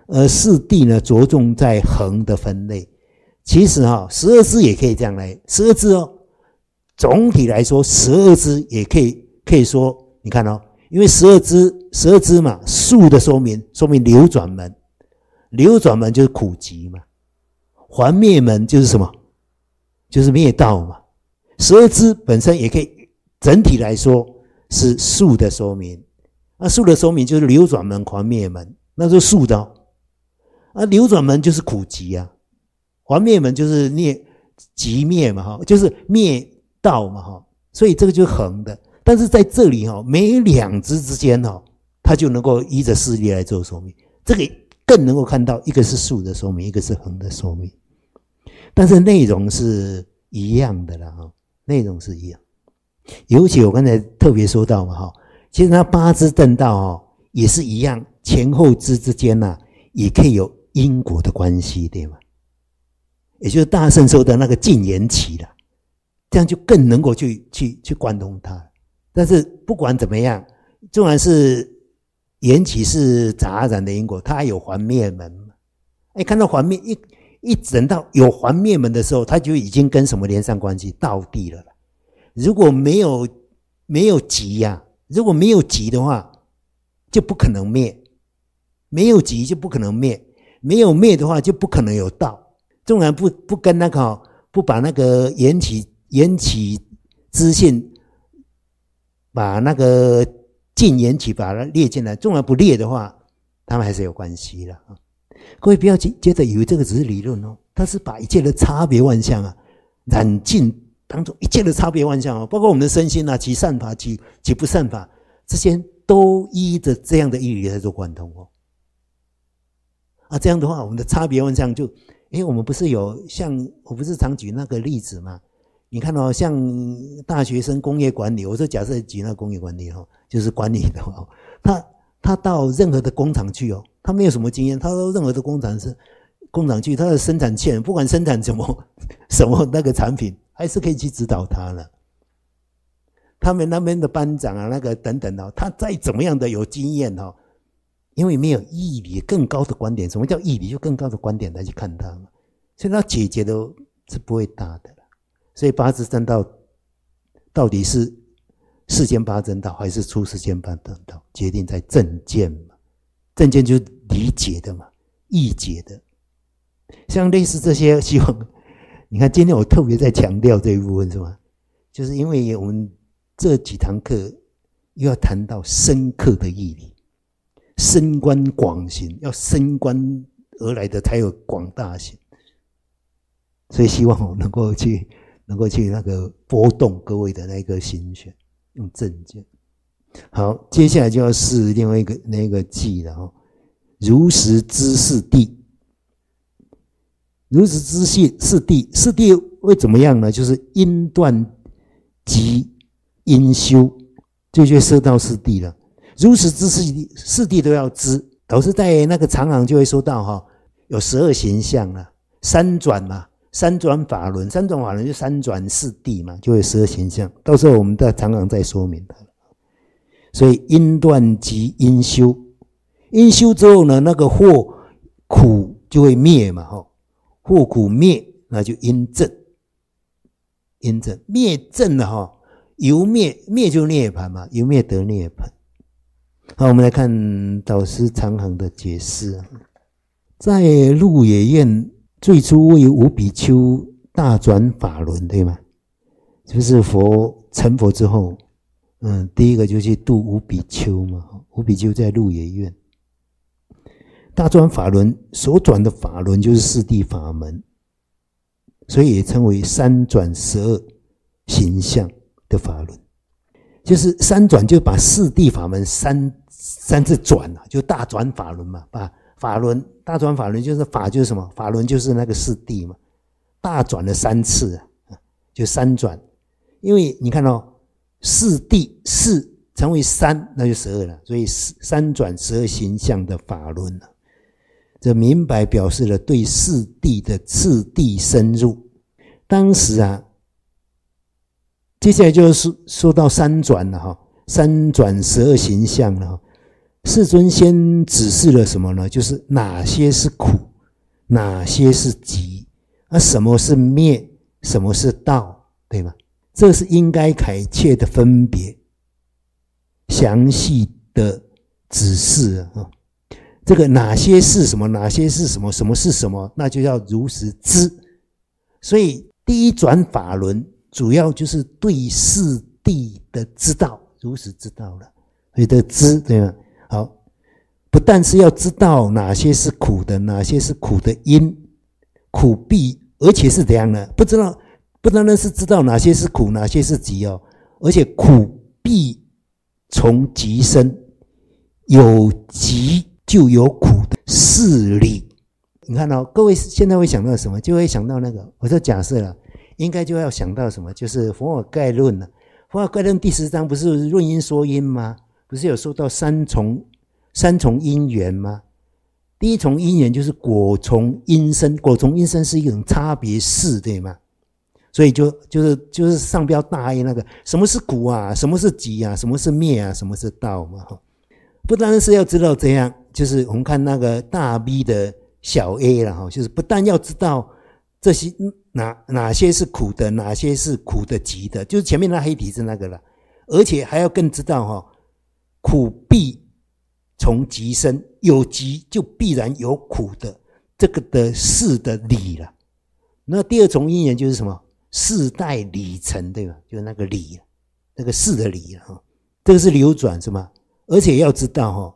而四谛呢着重在恒的分类。其实12支也可以这样来，12支总体来说12支也可以说，你看因为12支嘛，数的说明流转门，流转门就是苦集嘛，还灭门就是什么？就是灭道嘛。12支本身也可以整体来说是数的说明，数的说明就是流转门、还灭门，那就是数的流转门就是苦集啊，还灭门就是集灭嘛，就是灭道嘛，所以这个就是恒的。但是在这里每两支之间它就能够依着事例来做说明，这个更能够看到一个是数的说明，一个是恒的说明，但是内容是一样的啦，内容是一样。尤其我刚才特别说到嘛，其实它八支正道也是一样，前后支之间也可以有因果的关系，对吗？也就是大圣说的那个尽缘起啦，这样就更能够去贯通它。但是不管怎么样，纵然是缘起是杂染的因果，它有还灭门嘛？看到还灭一整到有还灭门的时候，它就已经跟什么连上关系？道谛了啦。如果没有集如果没有集的话，就不可能灭，没有集就不可能灭，没有灭的话就不可能有道。纵然不跟那个不把那个缘起知性把那个尽缘起把它列进来，纵然不列的话，他们还是有关系的。各位不要接着以为这个只是理论它是把一切的差别万象染尽当中一切的差别万象包括我们的身心其善法其不善法，这些都依着这样的义理在做贯通这样的话，我们的差别万象就我们不是有像我不是常举那个例子吗？你看像大学生工业管理，我说假设举那工业管理就是管理的他到任何的工厂去他没有什么经验，他到任何的工厂去，他的生产线不管生产什么那个产品，还是可以去指导他了。他们那边的班长那个等等他再怎么样的有经验因为没有义理更高的观点。什么叫义理？就更高的观点来去看他嘛，所以他解决的是不会大的了。所以八支正道到底是世间八正道还是出世间八正道，决定在正见嘛。正见就是理解的嘛，义解的。像类似这些，希望你看今天我特别在强调这一部分是吗？就是因为我们这几堂课又要谈到深刻的义理，深观广行，要深观而来的才有广大行。所以希望我能够去那个拨动各位的那个心弦，用正见。好，接下来就要试另外一个那个记了如实知四谛。如实知四谛，四谛会怎么样呢？就是因断及因修，就涉到四谛了。如实知四谛都要知。老师在那个长行就会说到有12形象啦，三转嘛，三转法轮就三转四谛嘛，就有12形象。到时候我们在长行再说明它。所以因断及因修，因修之后呢，那个祸苦就会灭嘛，祸苦灭，那就因正，因正灭正了由灭就涅槃嘛，由灭得涅槃。好，我们来看导师长行的解释在鹿野苑最初为五比丘大转法轮，对吗？就是佛成佛之后第一个就去度五比丘嘛，五比丘在鹿野苑大转法轮，所转的法轮就是四谛法门，所以也称为三转12形象的法轮。就是三转就把四谛法门三次转就大转法轮嘛，把法轮大转法轮就是法就是什么？法轮就是那个四谛嘛，大转了3次就三转。因为你看四谛4乘为3，那就12了，所以三转12形象的法轮这明白表示了对四谛的次第深入。当时接下来就是说到三转了三转12形象了世尊先指示了什么呢？就是哪些是苦，哪些是集，什么是灭，什么是道，对吗？这是应该恳切的分别，详细的指示啊。这个哪些是什么，哪些是什么，什么是什么，那就要如实知。所以第一转法轮主要就是对四谛的知道，如实知道了，所以的知，对吗？好，不但是要知道哪些是苦的，哪些是苦的因，苦必，而且是怎样呢？不单单是知道哪些是苦，哪些是集哦，而且苦必从集生，有集就有苦的事理。你看哦，各位现在会想到什么？就会想到那个，我就假设了，应该就要想到什么？就是佛法概论了。佛法概论第10章不是论因说因吗？不是有说到三重因缘吗？第一重因缘就是果从因生，果从因生是一种差别事，对吗？所以就是上标大意那个，什么是苦啊，什么是集啊，什么是灭啊，什么是道嘛。不单是要知道这样，就是我们看那个大 B 的小 a 啦，就是不但要知道这些哪些是苦的，哪些是苦的集的，就是前面那黑体字那个了，而且还要更知道苦必从集生，有集就必然有苦的这个的事的理了。那第二重因缘就是什么？世代理成，对吧？就是那个理，那个事的理了。这个是流转是吗？而且要知道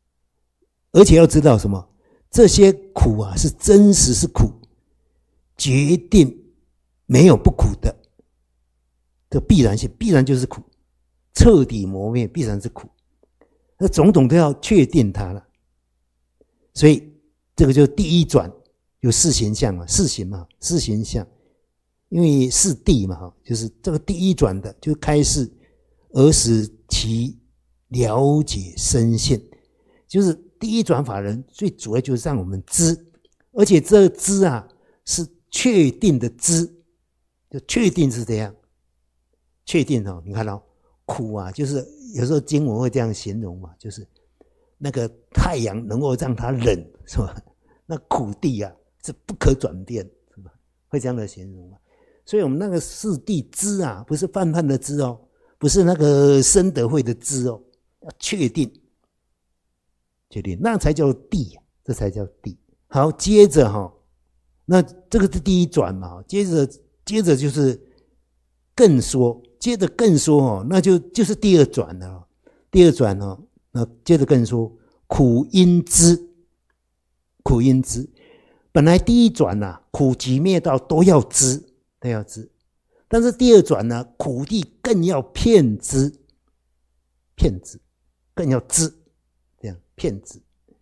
什么？这些苦啊是真实是苦，决定没有不苦的，这必然性，必然就是苦，彻底磨灭必然是苦，那种种都要确定它了。所以这个就是第一转，有四行相嘛，四行相，因为四谛嘛，就是这个第一转的就开示而使其了解深现，就是第一转法人最主要就是让我们知，而且这个知啊是确定的知，就确定是这样，确定你看到苦啊，就是有时候经文会这样形容嘛，就是那个太阳能够让它冷，是吧？那苦地啊是不可转变，是吧？会这样的形容嘛。所以我们那个四谛知啊，不是泛泛的知哦，不是那个深德会的知哦，要确定，那才叫谛，这才叫谛。好，接着那这个是第一转嘛，接着就是更说，接着更说那就是第二转了。第二转那接着更说苦因知，本来第一转苦集灭道都要知，但是第二转苦谛更要遍知，更要知，这样遍知，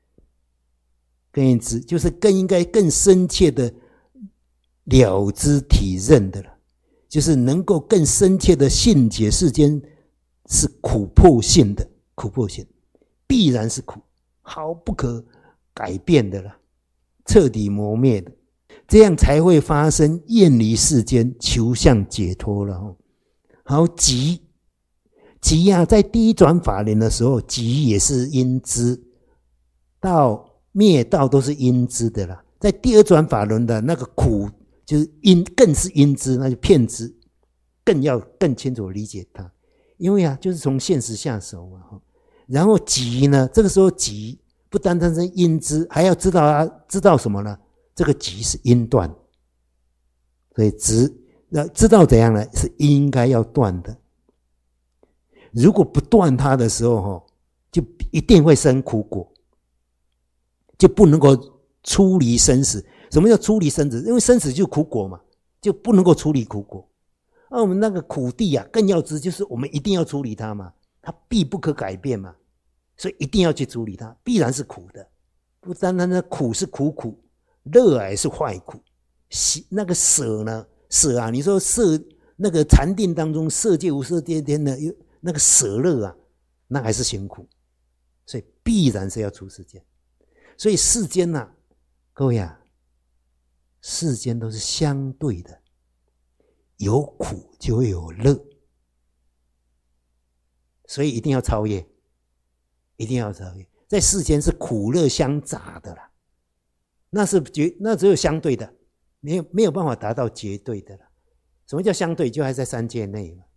就是更应该更深切的了知体认的了，就是能够更深切的信解世间是苦迫性的，必然是苦，毫不可改变的了，彻底磨灭的，这样才会发生厌离世间，求向解脱了。好，集在第一转法轮的时候，集也是因知，到灭道都是因知的啦。在第二转法轮的那个苦，就是更是因知，那就骗知，更清楚理解它。因为就是从现实下手嘛。然后集呢，这个时候集不单单是因知，还要知道什么呢？这个集是因断，所以知道怎样呢？是应该要断的。如果不断它的时候就一定会生苦果，就不能够出离生死。什么叫出离生死？因为生死就是苦果嘛，就不能够处理苦果。我们那个苦谛更要知，就是我们一定要处理它嘛，它必不可改变嘛，所以一定要去处理它，必然是苦的。不单单的苦是苦，乐也是坏苦。那个舍呢？舍啊，你说舍那个禅定当中，色界无色界天的那个舍乐啊，那还是辛苦，所以必然是要出世间。所以世间各位世间都是相对的，有苦就会有乐，所以一定要超越。 一定要超越。在世间是苦乐相杂的啦，那只有相对的，没有办法达到绝对的啦。什么叫相对？就还在三界内嘛，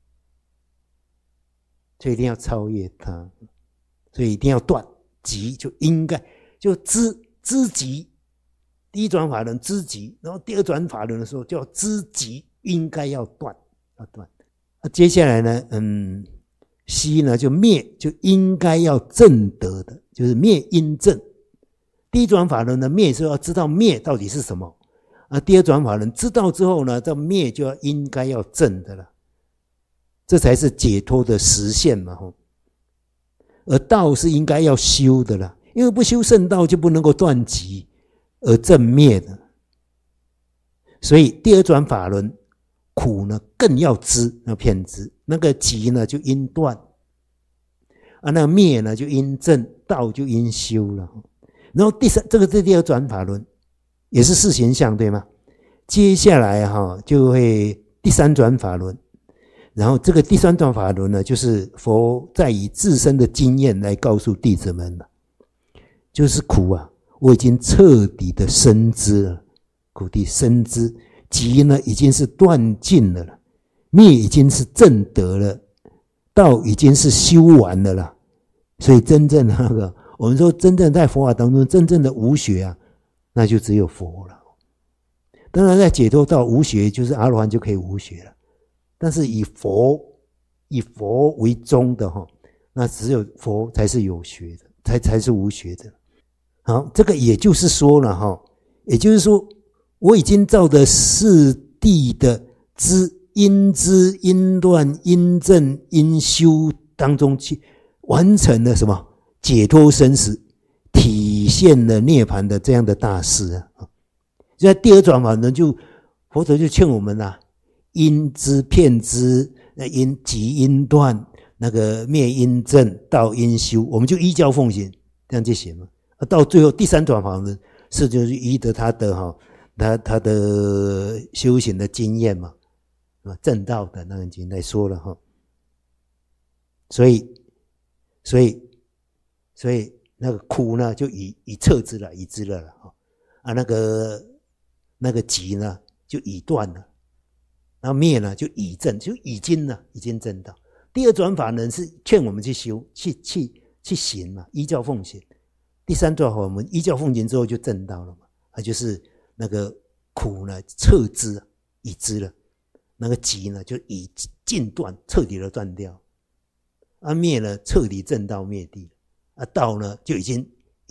所以一定要超越它，所以一定要断极，就应该就知极。第一转法轮知极，然后第二转法轮的时候叫知极，应该要断，要断。接下来呢，息呢就灭，就应该要正得的，就是灭因正。第一转法轮的灭是要知道灭到底是什么，第二转法轮知道之后呢，这灭就应该要正的了，这才是解脱的实现嘛。而道是应该要修的了，因为不修圣道就不能够断极而正灭的。所以第二转法轮苦呢更要知，要骗知，那个极呢就应断，那个灭呢就应正，道就应修了。然后这个是第二转法轮，也是四行相，对吗？接下来就会第三转法轮，然后这个第三转法轮呢，就是佛在以自身的经验来告诉弟子们了，就是苦啊，我已经彻底的深知了，苦地深知，极呢已经是断尽了，灭已经是正得了，道已经是修完了啦。所以真正那个我们说真正在佛法当中真正的无学啊，那就只有佛了。当然在解脱道无学就是阿罗汉就可以无学了，但是以佛为宗的那只有佛才是有学的，才是无学的。好，这个也就是说了也就是说我已经照着四谛的因知因断因正因修当中去完成了什么解脱生死，体现了涅槃的这样的大事啊。在第二转法轮佛陀就劝我们因知骗知，因极因断，那个灭因正，道因修，我们就依教奉行，这样就行了。到最后第三转法轮是就是依着他的修行的经验嘛，正道的那个经来说了所以那个苦呢就以测之了，已知了那个极呢就已断了，然后灭呢就已正，就已经正道。第二转法轮是劝我们去修去行嘛，依教奉行。第三转法我们依教奉行之后就正道了嘛，就是那个苦呢测之已知了，那个极呢就已尽断，彻底的断掉，灭呢彻底正道灭地，道呢就已经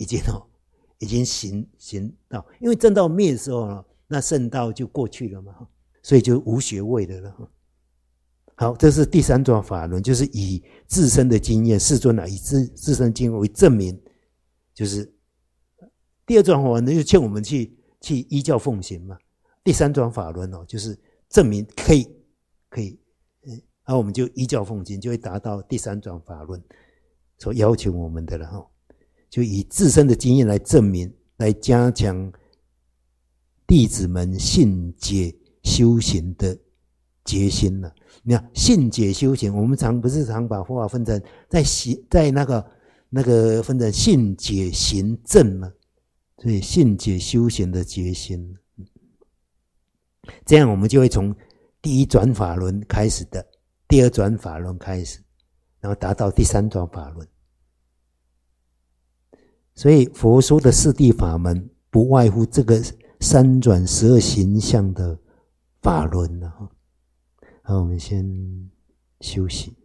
行道，因为正道灭的时候呢，那圣道就过去了嘛，所以就无学位的了。好，这是第三转法轮，就是以自身的经验，世尊以自身经验为证明，就是第二转法轮就劝我们去依教奉行嘛，第三转法轮就是证明可以，然后我们就依教奉行，就会达到第三转法轮所要求我们的了就以自身的经验来证明，来加强弟子们信解修行的决心了。你看信解修行，我们不是常把佛法分成在那个分成信解行证嘛，所以信解修行的决心，这样我们就会从第一转法轮开始的，第二转法轮开始，然后达到第三转法轮。所以佛说的四谛法门不外乎这个三转12行相的法轮了。好，我们先休息。